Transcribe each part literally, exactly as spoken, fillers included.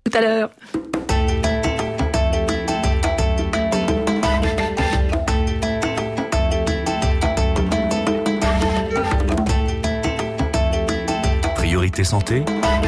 Tout à l'heure. Priorité santé.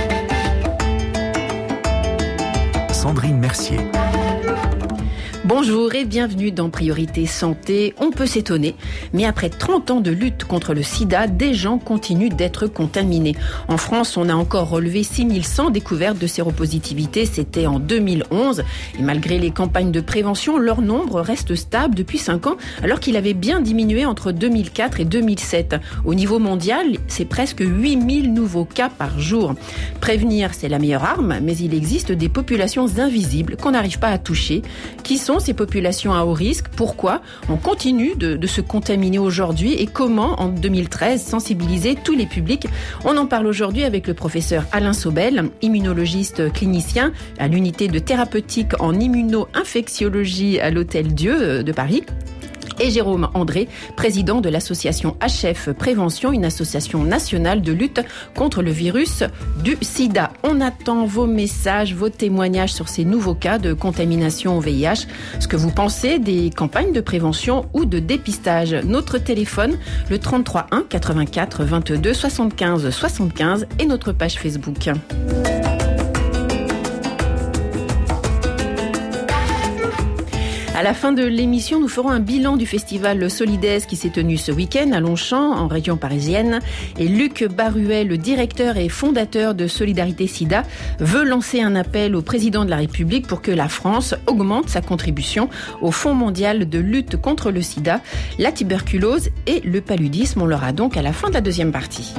Sandrine Mercier. Bonjour et bienvenue dans Priorité Santé. On peut s'étonner, mais après trente ans de lutte contre le sida, des gens continuent d'être contaminés. En France, on a encore relevé six mille cent découvertes de séropositivité, c'était en deux mille onze. Et malgré les campagnes de prévention, leur nombre reste stable depuis cinq ans, alors qu'il avait bien diminué entre deux mille quatre et deux mille sept. Au niveau mondial, c'est presque huit mille nouveaux cas par jour. Prévenir, c'est la meilleure arme, mais il existe des populations invisibles qu'on n'arrive pas à toucher, qui sont ces populations à haut risque. Pourquoi on continue de, de se contaminer aujourd'hui et comment, en deux mille treize, sensibiliser tous les publics? On en parle aujourd'hui avec le professeur Alain Sobel, immunologiste clinicien à l'unité de thérapeutique en immuno-infectiologie à l'Hôtel Dieu de Paris. Et Jérôme André, président de l'association H F Prévention, une association nationale de lutte contre le virus du sida. On attend vos messages, vos témoignages sur ces nouveaux cas de contamination au V I H, ce que vous pensez des campagnes de prévention ou de dépistage. Notre téléphone, le trente-trois un quatre-vingt-quatre vingt-deux soixante-quinze soixante-quinze et notre page Facebook. À la fin de l'émission, nous ferons un bilan du festival Solidaise qui s'est tenu ce week-end à Longchamp, en région parisienne. Et Luc Baruet, le directeur et fondateur de Solidarité Sida, veut lancer un appel au président de la République pour que la France augmente sa contribution au Fonds mondial de lutte contre le sida, la tuberculose et le paludisme. On l'aura donc à la fin de la deuxième partie.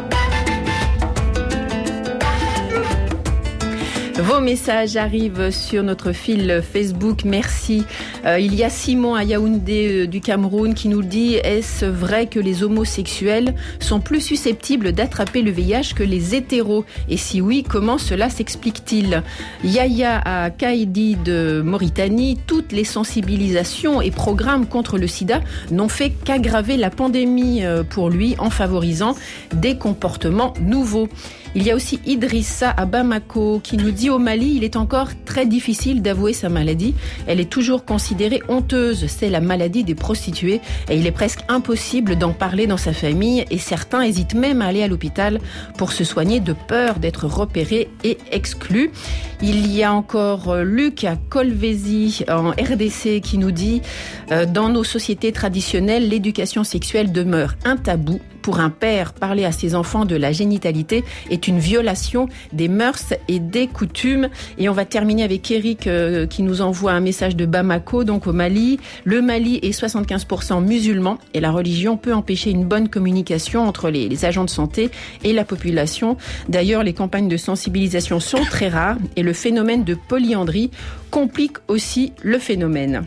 Vos messages arrivent sur notre fil Facebook. Merci. Euh, il y a Simon à Yaoundé euh, du Cameroun qui nous dit: est-ce vrai que les homosexuels sont plus susceptibles d'attraper le V I H que les hétéros? Et si oui, comment cela s'explique-t-il? Yaya à Kaidi de Mauritanie: toutes les sensibilisations et programmes contre le sida n'ont fait qu'aggraver la pandémie pour lui en favorisant des comportements nouveaux. Il y a aussi Idrissa à Bamako qui nous dit: au Mali, il est encore très difficile d'avouer sa maladie. Elle est toujours considérée honteuse. C'est la maladie des prostituées et il est presque impossible d'en parler dans sa famille et certains hésitent même à aller à l'hôpital pour se soigner de peur d'être repérés et exclus. Il y a encore Luc à Kolwezi en R D C qui nous dit: dans nos sociétés traditionnelles, l'éducation sexuelle demeure un tabou. Pour un père, parler à ses enfants de la génitalité est une violation des mœurs et des coutumes. Et on va terminer avec Eric euh, qui nous envoie un message de Bamako, donc au Mali. Le Mali est soixante-quinze pour cent musulman et la religion peut empêcher une bonne communication entre les, les agents de santé et la population. D'ailleurs, les campagnes de sensibilisation sont très rares et le phénomène de polyandrie complique aussi le phénomène.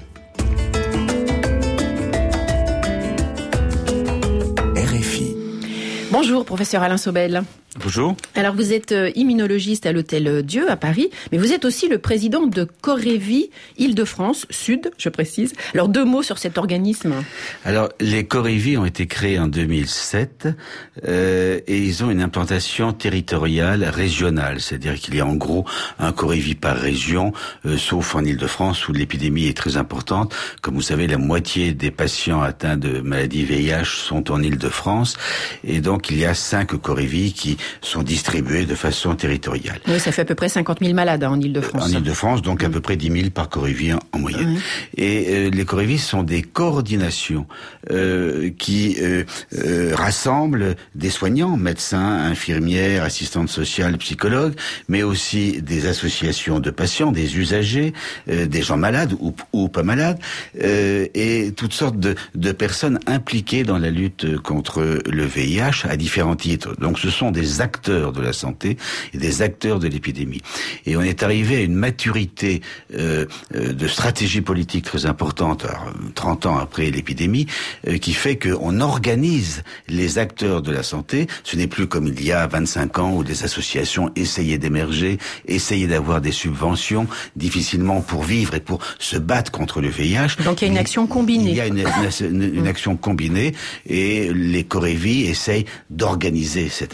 Bonjour, professeur Alain Sobel. Bonjour. Alors, vous êtes immunologiste à l'Hôtel Dieu à Paris, mais vous êtes aussi le président de Corévi Île-de-France, Sud, je précise. Alors, deux mots sur cet organisme. Alors, les Corévi ont été créés en deux mille sept euh, et ils ont une implantation territoriale régionale, c'est-à-dire qu'il y a en gros un Corévi par région, euh, sauf en Île-de-France où l'épidémie est très importante. Comme vous savez, la moitié des patients atteints de maladie V I H sont en Île-de-France et donc il y a cinq Corévi qui sont distribués de façon territoriale. Oui, ça fait à peu près cinquante mille malades hein, en Île-de-France. En Île-de-France, donc à peu près dix mille par Corévi en, en moyenne. Mmh. Et euh, les Corévi sont des coordinations euh, qui euh, euh, rassemblent des soignants, médecins, infirmières, assistantes sociales, psychologues, mais aussi des associations de patients, des usagers, euh, des gens malades ou, ou pas malades, euh, et toutes sortes de, de personnes impliquées dans la lutte contre le V I H à différents titres. Donc ce sont des acteurs de la santé et des acteurs de l'épidémie. Et on est arrivé à une maturité euh, de stratégie politique très importante, alors, trente ans après l'épidémie, euh, qui fait qu'on organise les acteurs de la santé. Ce n'est plus comme il y a vingt-cinq ans où des associations essayaient d'émerger, essayaient d'avoir des subventions difficilement pour vivre et pour se battre contre le V I H. Donc il y a une action combinée. Il y a une, une, une action combinée et les Corévi essayent d'organiser cette action combinée.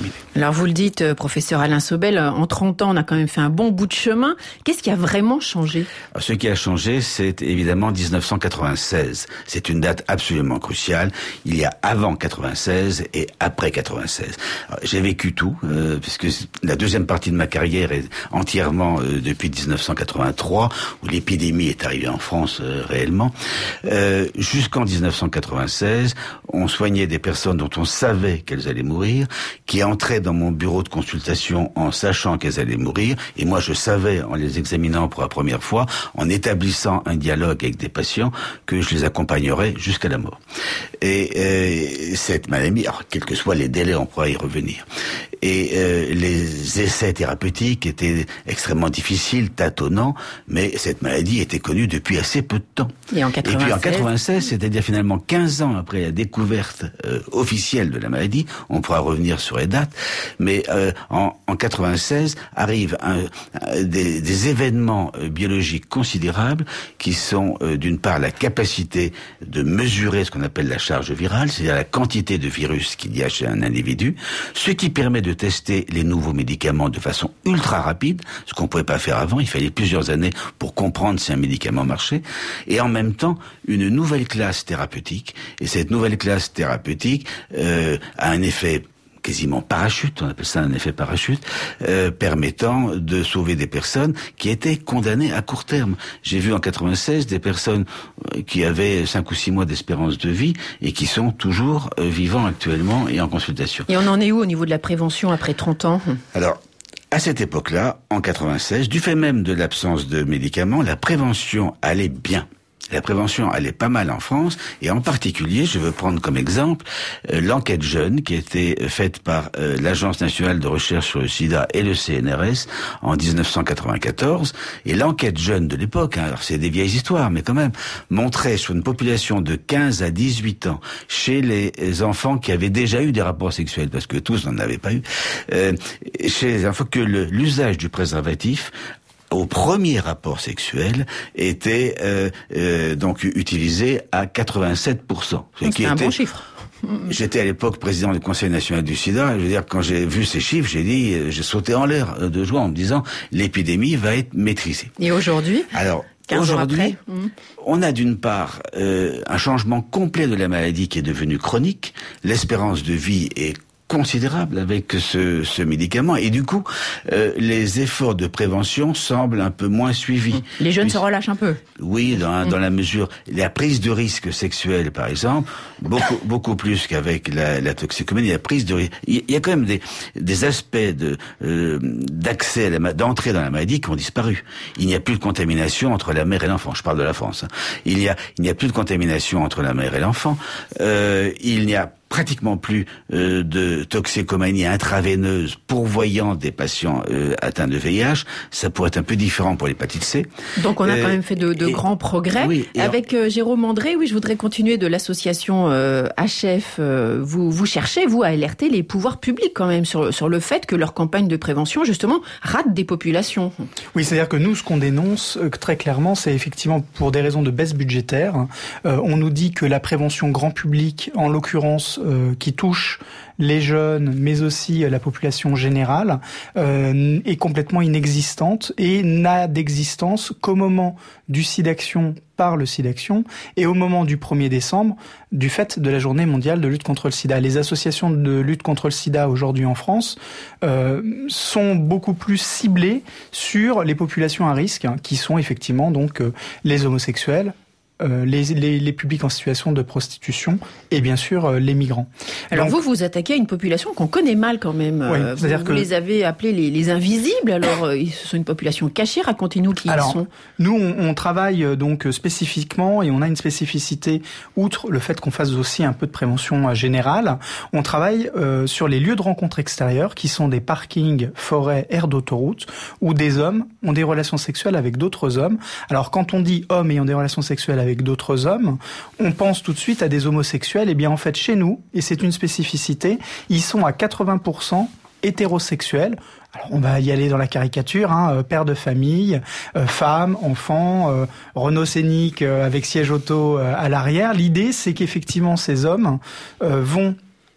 terminé. Alors vous le dites, professeur Alain Sobel, en trente ans, on a quand même fait un bon bout de chemin. Qu'est-ce qui a vraiment changé ? Alors, ce qui a changé, c'est évidemment dix-neuf cent quatre-vingt-seize. C'est une date absolument cruciale. Il y a avant quatre-vingt-seize et après quatre-vingt-seize. Alors, j'ai vécu tout, euh, puisque la deuxième partie de ma carrière est entièrement euh, depuis dix-neuf cent quatre-vingt-trois, où l'épidémie est arrivée en France euh, réellement. Euh, jusqu'en dix-neuf cent quatre-vingt-seize, on soignait des personnes dont on savait qu'elles allaient mourir, qui entraient dans mon bureau de consultation en sachant qu'elles allaient mourir, et moi je savais, en les examinant pour la première fois, en établissant un dialogue avec des patients, que je les accompagnerais jusqu'à la mort. Et euh, cette maladie, alors, quels que soient les délais, on pourra y revenir. Et euh, les essais thérapeutiques étaient extrêmement difficiles, tâtonnants, mais cette maladie était connue depuis assez peu de temps. Et en quatre-vingt-seize, et puis en quatre-vingt-seize, c'est-à-dire finalement quinze ans après la découverte euh, officielle de la maladie, on pourra revenir sur les dates, mais euh, en, en quatre-vingt-seize arrivent un, un, des, des événements euh, biologiques considérables qui sont euh, d'une part la capacité de mesurer ce qu'on appelle la charge virale, c'est-à-dire la quantité de virus qu'il y a chez un individu, ce qui permet de tester les nouveaux médicaments de façon ultra rapide, ce qu'on ne pouvait pas faire avant, il fallait plusieurs années pour comprendre si un médicament marchait, et en même temps une nouvelle classe thérapeutique, et cette nouvelle classe thérapeutique euh, a un effet quasiment parachute, on appelle ça un effet parachute, euh, permettant de sauver des personnes qui étaient condamnées à court terme. J'ai vu en quatre-vingt-seize des personnes qui avaient cinq ou six mois d'espérance de vie et qui sont toujours euh, vivants actuellement et en consultation. Et on en est où au niveau de la prévention après trente ans ? Alors, à cette époque-là, en quatre-vingt-seize, du fait même de l'absence de médicaments, la prévention allait bien. La prévention allait pas mal en France, et en particulier, je veux prendre comme exemple euh, l'enquête jeune qui a été faite par euh, l'Agence nationale de recherche sur le sida et le C N R S en dix-neuf cent quatre-vingt-quatorze. Et l'enquête jeune de l'époque, hein, alors c'est des vieilles histoires, mais quand même, montrait sur une population de quinze à dix-huit ans, chez les enfants qui avaient déjà eu des rapports sexuels, parce que tous n'en avaient pas eu, euh, chez les enfants, que le, l'usage du préservatif au premier rapport sexuel était euh, euh, donc utilisé à quatre-vingt-sept pour cent. Ce qui est un bon chiffre. J'étais à l'époque président du Conseil national du sida. Je veux dire, quand j'ai vu ces chiffres, j'ai dit, j'ai sauté en l'air de joie en me disant, l'épidémie va être maîtrisée. Et aujourd'hui ? Alors, aujourd'hui, on a d'une part euh, un changement complet de la maladie qui est devenue chronique. L'espérance de vie est considérable avec ce, ce médicament, et du coup euh, les efforts de prévention semblent un peu moins suivis. Les jeunes Puis, se relâchent un peu. Oui, dans, dans la mesure, la prise de risque sexuel par exemple, beaucoup beaucoup plus qu'avec la, la toxicomanie, la prise de risque. Il y a quand même des des aspects de euh, d'accès à la, d'entrée dans la maladie qui ont disparu. Il n'y a plus de contamination entre la mère et l'enfant. Je parle de la France. Hein. Il y a il n'y a plus de contamination entre la mère et l'enfant. Euh, il n'y a pratiquement plus euh, de toxicomanie intraveineuse pourvoyant des patients euh, atteints de V I H. Ça pourrait être un peu différent pour l'hépatite C. Donc on a euh, quand même fait de, de et, grands progrès. Oui, Avec alors, euh, Jérôme André, oui, je voudrais continuer de l'association euh, H F. Euh, vous, vous cherchez, vous, à alerter les pouvoirs publics quand même sur, sur le fait que leur campagne de prévention, justement, rate des populations. Oui, c'est-à-dire que nous, ce qu'on dénonce euh, très clairement, c'est effectivement pour des raisons de baisse budgétaire. Euh, on nous dit que la prévention grand public, en l'occurrence, Euh, qui touche les jeunes, mais aussi euh, la population générale, euh, est complètement inexistante et n'a d'existence qu'au moment du SIDAction par le SIDAction et au moment du premier décembre du fait de la journée mondiale de lutte contre le sida. Les associations de lutte contre le sida aujourd'hui en France euh, sont beaucoup plus ciblées sur les populations à risque, hein, qui sont effectivement donc euh, les homosexuels, Euh, les, les, les publics en situation de prostitution et bien sûr euh, les migrants. Alors Donc, vous, vous attaquez à une population qu'on connaît mal quand même. Oui, euh, c'est-à-dire vous, que... vous les avez appelés les, les invisibles, alors euh, ce sont une population cachée, racontez-nous qui alors, ils sont. Nous, on, on travaille euh, donc spécifiquement et on a une spécificité, outre le fait qu'on fasse aussi un peu de prévention euh, générale, on travaille euh, sur les lieux de rencontre extérieurs qui sont des parkings, forêts, aires d'autoroute, où des hommes ont des relations sexuelles avec d'autres hommes. Alors quand on dit hommes ayant des relations sexuelles avec avec d'autres hommes, on pense tout de suite à des homosexuels. Et bien en fait chez nous, et c'est une spécificité, ils sont à quatre-vingts pour cent hétérosexuels. Alors on va y aller dans la caricature, hein, euh, père de famille, euh, femme, enfant, euh, Renault Scénic euh, avec siège auto euh, à l'arrière. L'idée c'est qu'effectivement ces hommes euh, vont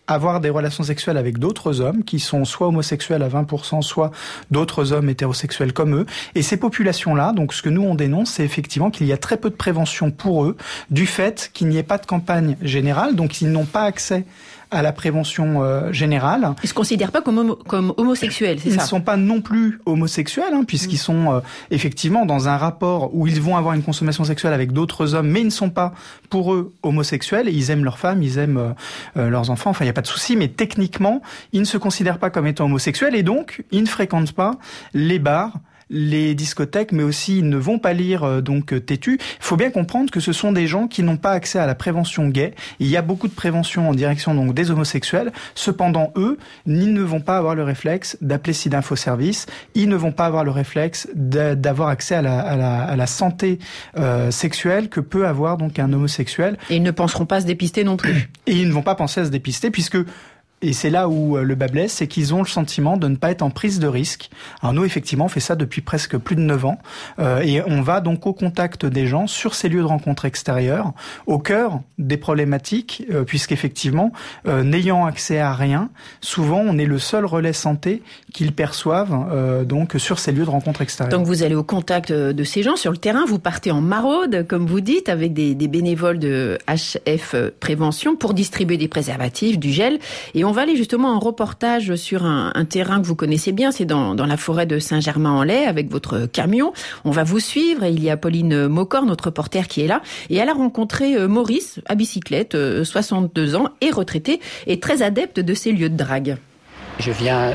avoir des relations sexuelles avec d'autres hommes qui sont soit homosexuels à vingt pour cent, soit d'autres hommes hétérosexuels comme eux. Et ces populations-là, donc ce que nous on dénonce, c'est effectivement qu'il y a très peu de prévention pour eux, du fait qu'il n'y ait pas de campagne générale, donc ils n'ont pas accès à la prévention euh, générale. Ils se considèrent pas comme, homo- comme homosexuels, c'est ils ça? Ils ne sont pas non plus homosexuels, hein, puisqu'ils mmh. sont euh, effectivement dans un rapport où ils vont avoir une consommation sexuelle avec d'autres hommes, mais ils ne sont pas pour eux homosexuels. Et ils aiment leurs femmes, ils aiment euh, leurs enfants. Enfin, il n'y a pas de souci, mais techniquement, ils ne se considèrent pas comme étant homosexuels et donc ils ne fréquentent pas les bars, les discothèques, mais aussi ils ne vont pas lire euh, donc Tétu. Il faut bien comprendre que ce sont des gens qui n'ont pas accès à la prévention gay. Il y a beaucoup de prévention en direction donc des homosexuels. Cependant, eux, ils ne vont pas avoir le réflexe d'appeler SIDA-Info Service. Ils ne vont pas avoir le réflexe d'avoir accès à la, à la, à la santé euh, sexuelle que peut avoir donc un homosexuel. Et ils ne penseront pas se dépister non plus. Et ils ne vont pas penser à se dépister puisque et c'est là où le bas blesse, c'est qu'ils ont le sentiment de ne pas être en prise de risque. Alors nous, effectivement, on fait ça depuis presque plus de neuf ans. Euh, et on va donc au contact des gens sur ces lieux de rencontre extérieurs, au cœur des problématiques, euh, puisqu'effectivement, euh, n'ayant accès à rien, souvent on est le seul relais santé qu'ils perçoivent euh, donc sur ces lieux de rencontre extérieurs. Donc vous allez au contact de ces gens sur le terrain, vous partez en maraude, comme vous dites, avec des, des bénévoles de H F Prévention pour distribuer des préservatifs, du gel. Et on On va aller justement en reportage sur un, un terrain que vous connaissez bien, c'est dans, dans la forêt de Saint-Germain-en-Laye avec votre camion. On va vous suivre et il y a Pauline Mocor, notre reporter, qui est là. Et elle a rencontré Maurice à bicyclette, soixante-deux ans, et retraité, et très adepte de ces lieux de drague. Je viens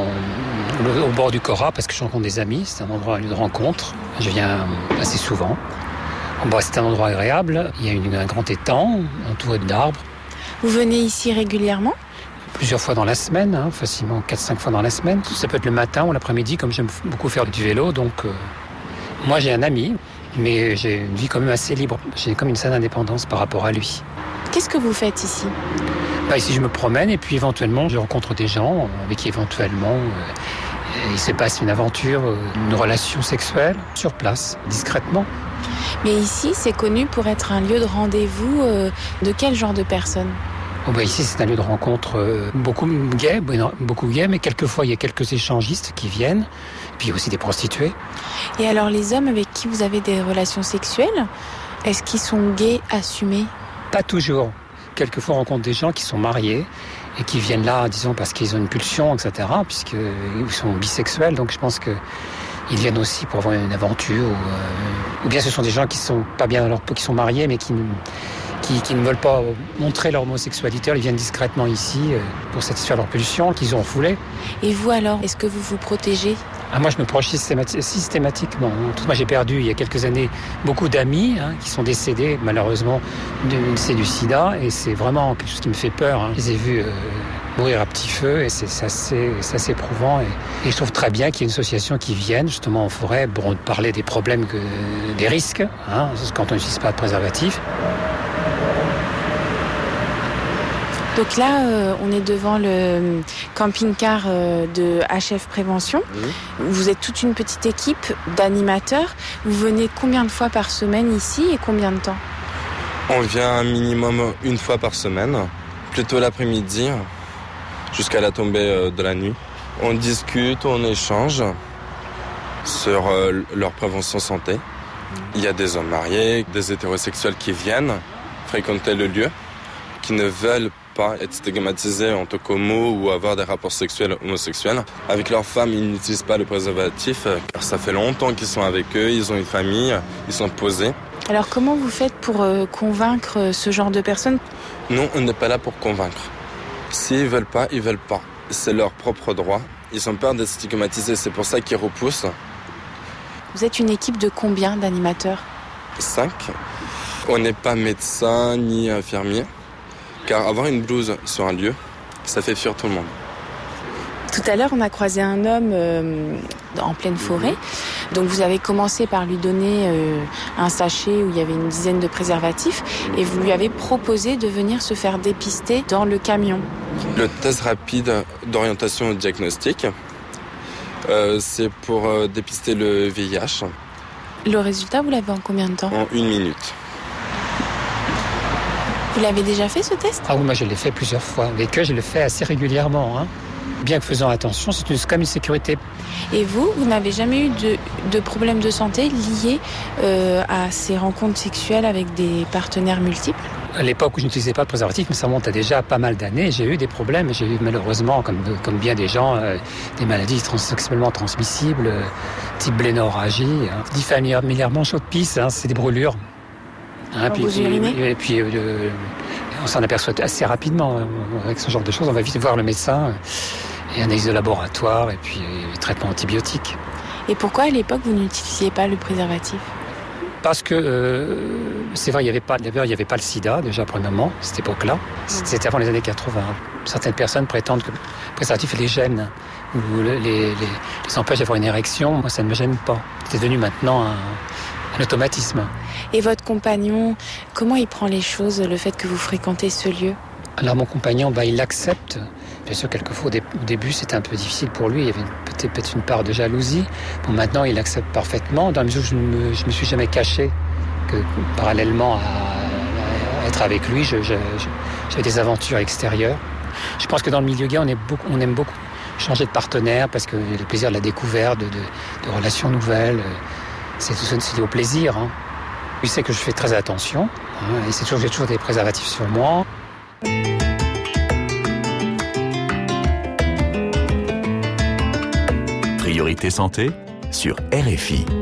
en, au bord du Cora parce que je rencontre des amis, c'est un endroit, un lieu de rencontre. Je viens assez souvent. Bon, c'est un endroit agréable, il y a une, un grand étang entouré d'arbres. Vous venez ici régulièrement ? Plusieurs fois dans la semaine, hein, facilement quatre cinq fois dans la semaine. Ça peut être le matin ou l'après-midi, comme j'aime beaucoup faire du vélo. Donc, euh, moi, j'ai un ami, mais j'ai une vie quand même assez libre. J'ai comme une certaine indépendance par rapport à lui. Qu'est-ce que vous faites ici ? Bah, ici, je me promène et puis éventuellement, je rencontre des gens avec qui éventuellement euh, il se passe une aventure, une relation sexuelle sur place, discrètement. Mais ici, c'est connu pour être un lieu de rendez-vous euh, de quel genre de personnes ? Oh bah ici, c'est un lieu de rencontre euh, beaucoup gay, beaucoup gay, mais quelquefois, il y a quelques échangistes qui viennent, puis aussi des prostituées. Et alors, les hommes avec qui vous avez des relations sexuelles, est-ce qu'ils sont gays assumés ? Pas toujours. Quelquefois, on rencontre des gens qui sont mariés et qui viennent là, disons, parce qu'ils ont une pulsion, et cetera, puisqu'ils sont bisexuels, donc je pense que ils viennent aussi pour avoir une aventure, ou, euh, ou bien ce sont des gens qui sont pas bien dans leur peau, qui sont mariés, mais qui... Qui, qui ne veulent pas montrer leur homosexualité, ils viennent discrètement ici euh, pour satisfaire leur pulsion qu'ils ont foulée. Et vous alors, est-ce que vous vous protégez ? Ah, moi, je me protège systémati- systématiquement. Moi, j'ai perdu il y a quelques années beaucoup d'amis hein, qui sont décédés malheureusement du, c'est du sida, et c'est vraiment quelque chose qui me fait peur. Hein. Je les ai vus euh, mourir à petit feu, et c'est, c'est, assez, c'est assez éprouvant. Et, et je trouve très bien qu'il y ait une association qui vienne justement en forêt pour parler des problèmes, que, des risques, hein, quand on n'utilise pas de préservatif. Donc là, euh, on est devant le camping-car euh, de H F Prévention. Mmh. Vous êtes toute une petite équipe d'animateurs. Vous venez combien de fois par semaine ici et combien de temps ? On vient un minimum une fois par semaine, plutôt l'après-midi, jusqu'à la tombée de la nuit. On discute, on échange sur euh, leur prévention santé. Il y a des hommes mariés, des hétérosexuels qui viennent fréquenter le lieu, qui ne veulent pas être stigmatisés en tant qu'homo ou avoir des rapports sexuels homosexuels. Avec leurs femmes, ils n'utilisent pas le préservatif car ça fait longtemps qu'ils sont avec eux, ils ont une famille, ils sont posés. Alors comment vous faites pour euh, convaincre ce genre de personnes ? Non, on n'est pas là pour convaincre. S'ils veulent pas, ils veulent pas. C'est leur propre droit. Ils ont peur d'être stigmatisés, c'est pour ça qu'ils repoussent. Vous êtes une équipe de combien d'animateurs ? Cinq. On n'est pas médecin ni infirmier. Car avoir une blouse sur un lieu, ça fait fuir tout le monde. Tout à l'heure, on a croisé un homme euh, en pleine forêt. Donc vous avez commencé par lui donner euh, un sachet où il y avait une dizaine de préservatifs et vous lui avez proposé de venir se faire dépister dans le camion. Le test rapide d'orientation au diagnostic, euh, c'est pour euh, dépister le V I H. Le résultat, vous l'avez en combien de temps ? En une minute. Vous l'avez déjà fait ce test ? Ah oui, moi je l'ai fait plusieurs fois. Avec eux, je le fais assez régulièrement. Hein. Bien que faisant attention, c'est une, comme une sécurité. Et vous, vous n'avez jamais eu de, de problèmes de santé liés euh, à ces rencontres sexuelles avec des partenaires multiples ? À l'époque où je n'utilisais pas de préservatif, mais ça remonte à déjà pas mal d'années, j'ai eu des problèmes. J'ai eu malheureusement, comme, comme bien des gens, euh, des maladies trans- sexuellement transmissibles, euh, type blénorragie, hein. Dit familièrement chaud de pisse, hein, c'est des brûlures. Hein, Quand puis, vous urinez ? et puis euh, on s'en aperçoit assez rapidement. Avec ce genre de choses, on va vite voir le médecin. Et analyse de laboratoire, et puis et traitement antibiotique. Et pourquoi à l'époque vous n'utilisiez pas le préservatif ? Parce que euh, c'est vrai, il y avait pas, d'abord il n'y avait pas le sida déjà premièrement, à cette époque-là. C'était avant les années quatre-vingts. Certaines personnes prétendent que le préservatif les gêne ou les, les, les empêche d'avoir une érection. Moi, ça ne me gêne pas. C'est devenu maintenant un, un automatisme. Et votre compagnon, comment il prend les choses, le fait que vous fréquentez ce lieu ? Alors mon compagnon, bah, il l'accepte. Bien sûr, quelquefois, au, dé- au début, c'était un peu difficile pour lui. Il y avait une, peut-être, peut-être une part de jalousie. Bon, maintenant, il accepte parfaitement, dans la mesure où je ne me, je me suis jamais caché que, parallèlement à, à être avec lui, je, je, je, j'avais des aventures extérieures. Je pense que dans le milieu gay, on, est beaucoup, on aime beaucoup changer de partenaire parce que le plaisir de la découverte, de, de, de relations nouvelles, c'est, c'est au plaisir. Hein. Il sait que je fais très attention. Hein, et c'est toujours, j'ai toujours des préservatifs sur moi. Priorité santé sur R F I.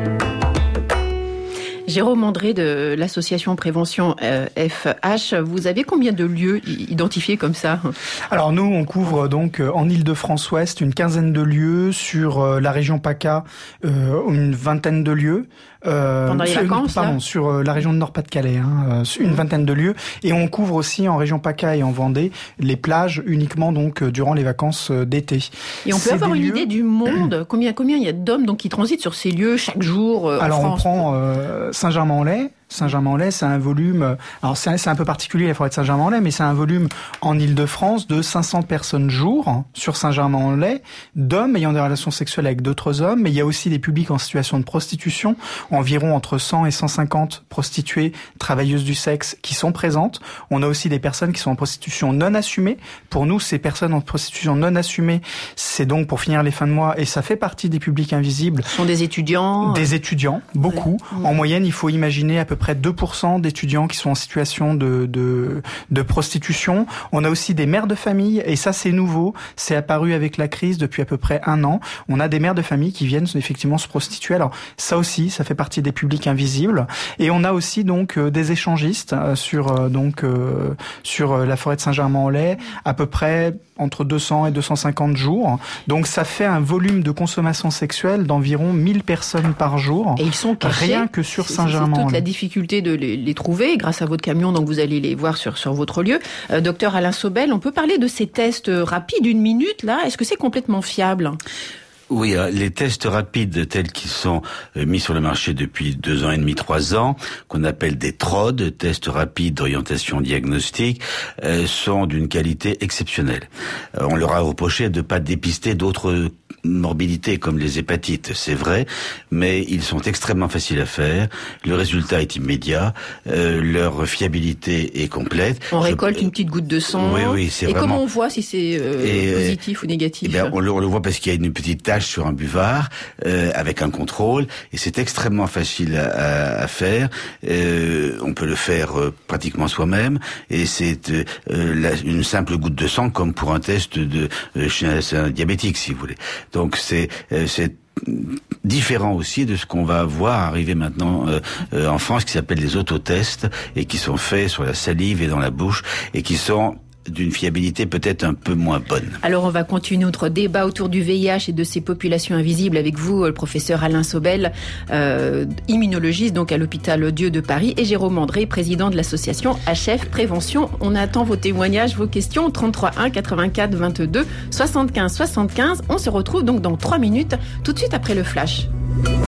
Jérôme André de l'association Prévention euh, F H, vous avez combien de lieux identifiés comme ça ? Alors nous, on couvre donc en Île-de-France-Ouest une quinzaine de lieux, sur euh, la région PACA euh, une vingtaine de lieux. Euh, Pendant les sur, vacances, pardon, là sur euh, la région de Nord-Pas-de-Calais, hein, euh, une mmh. vingtaine de lieux, et on couvre aussi en région PACA et en Vendée les plages uniquement donc euh, durant les vacances euh, d'été. Et on peut C'est avoir une lieux... idée du monde, combien combien il y a d'hommes donc qui transitent sur ces lieux chaque jour euh, Alors en France. on prend euh, Saint-Germain-en-Laye. Saint-Germain-en-Laye, c'est un volume, alors c'est un, c'est un peu particulier la forêt de Saint-Germain-en-Laye, mais c'est un volume en Île-de-France de cinq cents personnes jour hein, sur Saint-Germain-en-Laye, d'hommes ayant des relations sexuelles avec d'autres hommes, mais il y a aussi des publics en situation de prostitution, environ entre cent et cent cinquante prostituées, travailleuses du sexe qui sont présentes. On a aussi des personnes qui sont en prostitution non assumée. Pour nous, ces personnes en prostitution non assumée, c'est donc pour finir les fins de mois, et ça fait partie des publics invisibles. Ce sont des étudiants. Des étudiants, beaucoup. Ouais. En moyenne, il faut imaginer à peu près deux pour cent d'étudiants qui sont en situation de, de, de prostitution. On a aussi des mères de famille, et ça c'est nouveau, c'est apparu avec la crise depuis à peu près un an. On a des mères de famille qui viennent effectivement se prostituer. Alors ça aussi, ça fait partie des publics invisibles. Et on a aussi donc euh, des échangistes euh, sur euh, donc euh, sur euh, la forêt de Saint-Germain-en-Laye, à peu près entre deux cents et deux cent cinquante jours. Donc ça fait un volume de consommation sexuelle d'environ mille personnes par jour. Et ils sont cachés. Rien que sur Saint-Germain-en-Laye. C'est toute la difficulté de les, les trouver grâce à votre camion, donc vous allez les voir sur, sur votre lieu. Euh, docteur Alain Sobel, on peut parler de ces tests rapides, une minute là. Est-ce que c'est complètement fiable ? Oui, les tests rapides tels qu'ils sont mis sur le marché depuis deux ans et demi, trois ans, qu'on appelle des T R O D, tests rapides d'orientation diagnostique, euh, sont d'une qualité exceptionnelle. Euh, on leur a reproché de ne pas dépister d'autres morbidités comme les hépatites, c'est vrai, mais ils sont extrêmement faciles à faire. Le résultat est immédiat, euh, leur fiabilité est complète. On récolte Je... une petite goutte de sang. Oui, oui, c'est et vraiment... comment on voit si c'est euh, et, positif ou négatif ? Eh bien, on, le, on le voit parce qu'il y a une petite tache sur un buvard euh, avec un contrôle, et c'est extrêmement facile à, à faire. Euh, on peut le faire euh, pratiquement soi-même, et c'est euh, la, une simple goutte de sang comme pour un test de euh, chez un, un diabétique, si vous voulez. Donc c'est euh, c'est différent aussi de ce qu'on va voir arriver maintenant euh, euh, en France, qui s'appelle les autotests, et qui sont faits sur la salive et dans la bouche, et qui sont d'une fiabilité peut-être un peu moins bonne. Alors on va continuer notre débat autour du V I H et de ces populations invisibles avec vous, le professeur Alain Sobel, euh, immunologiste donc à l'hôpital Dieu de Paris, et Jérôme André, président de l'association H F Prévention. On attend vos témoignages, vos questions, trente-trois un quatre-vingt-quatre vingt-deux soixante-quinze soixante-quinze. On se retrouve donc dans trois minutes, tout de suite après le flash.